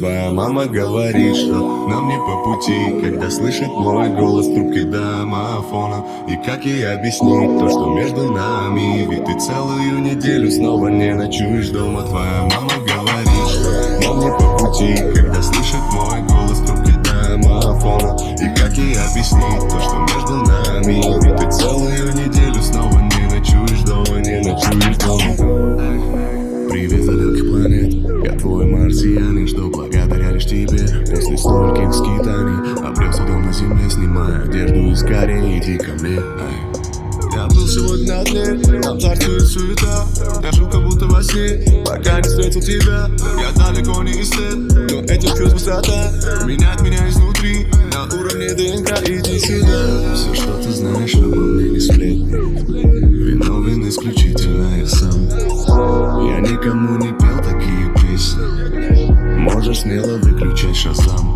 Твоя мама говорит, что нам не по пути, когда слышит мой голос в трубке домофона. И как ей объяснить то, что между нами? Ведь ты целую неделю снова не ночуешь дома. Твоя мама говорит, что нам не по пути, когда слышит мой голос в трубке домофона. И как ей объяснить то, что между нами? Ведь ты целую неделю снова не ночуешь дома, не ночуешь дома. Привет, далеких планет, я твой марсианин, что благодаря лишь тебе после стольких скитаний обрелся дом на земле, снимая одежду и скорее иди ко мне. Я был сегодня на дне, там царствует суета. Я жил как будто во сне, пока не встретил тебя. Я далеко не исслед, но этим чувств высота меняет меня изнутри, на уровне ДНК, иди сюда. Все, что ты знаешь, обо мне не сплетни, виновен исключительно я сам. Я никому не пел такие песни, можешь смело выключать Шазам.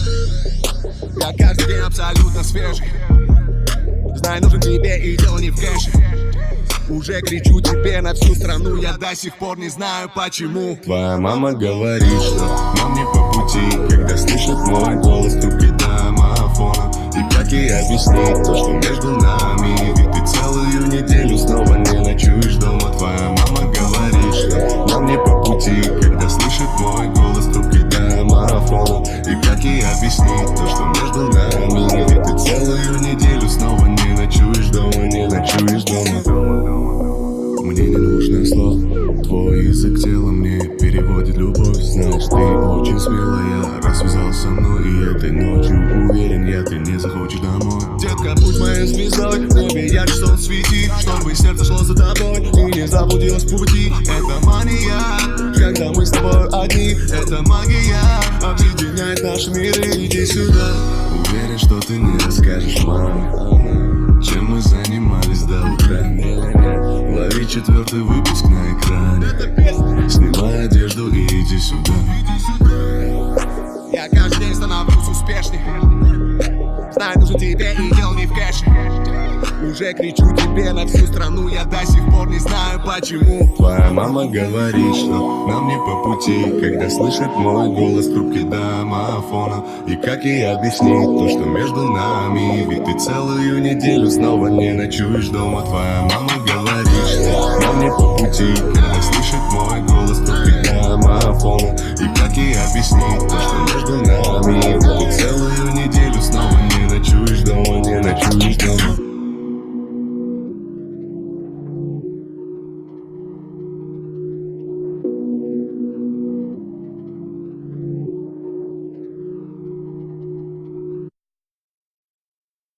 Я каждый день абсолютно свежий, знай, нужен тебе и дело не в кэше. Уже кричу тебе на всю страну, я до сих пор не знаю почему. Твоя мама говорит, что нам не по пути, когда слышит мой голос в трубке домофона. И как ей объяснить то, что между нами? Ведь ты целую неделю снова не ночуешь дома. Твоя мама говорит, что нам не по пути, когда слышит мой голос в трубке домофона. И как ей объяснить то, что между нами? Ведь ты целую неделю снова не ночуешь дома, не ночуешь дома. Мне не нужно слов, твой язык тела мне переводит любовь. Знаешь, ты очень смелая, раз связался со мной. И этой ночью уверен я, ты не захочешь домой. Детка, будь моей звездой, в небе ярче солнце свети, чтобы сердце шло за тобой и не заблудилось в пути. Это мания, когда мы с тобой одни. Это магия, объединяет наши миры, иди сюда. Уверен, что ты не расскажешь маме, чем мы занимались до утра. Лови 4-й выпуск на экране, снимай одежду и иди сюда. Я каждый день становлюсь успешней, знай, нужен тебе и дело не в кэше. Уже кричу тебе на всю страну, я до сих пор не знаю почему. Твоя мама говорит, что нам не по пути, когда слышит мой голос в трубке домофона. И как ей объяснить то, что между нами? Ведь ты целую неделю снова не ночуешь дома. Твоя мама говорит, что нам не по пути, когда слышит мой голос в трубке домофона. И как ей объяснить то, что между нами? Ведь ты целую неделю снова